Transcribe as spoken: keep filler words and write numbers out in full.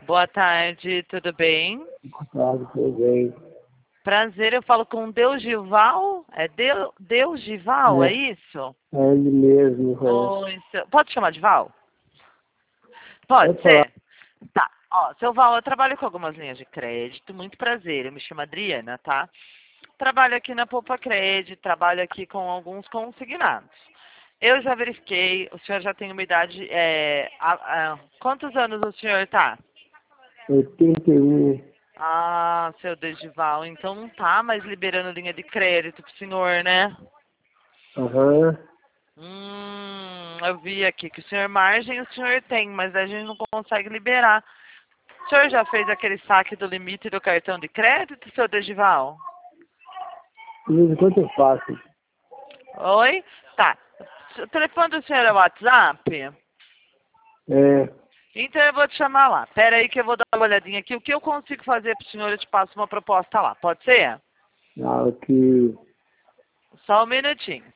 Boa tarde, tudo bem? Boa tarde, tudo bem? Prazer, eu falo com Deugival? É Deu, Deugival, é É, isso? é ele mesmo, é. Oi, seu... Pode chamar de Val? Pode Pode falar. ser? Tá. Ó, seu Val, eu trabalho com algumas linhas de crédito. Muito prazer, eu me chamo Adriana, tá? Trabalho aqui na Poupa Crédito, trabalho aqui com alguns consignados. Eu já verifiquei, o senhor já tem uma idade... É, a- a- quantos anos o senhor tá? oitenta e um. Ah, seu Deugival, então não tá mais liberando linha de crédito pro senhor, né? Aham. Hum, eu vi aqui que o senhor margem o senhor tem, mas a gente não consegue liberar. O senhor já fez aquele saque do limite do cartão de crédito, seu Deugival? De vez em quando eu faço. Oi? Tá. O telefone do senhor é o WhatsApp? É, Então eu vou te chamar lá. Pera aí que eu vou dar uma olhadinha aqui. O que eu consigo fazer pro senhor, eu te passo uma proposta lá. Pode ser? na hora que Só um minutinho.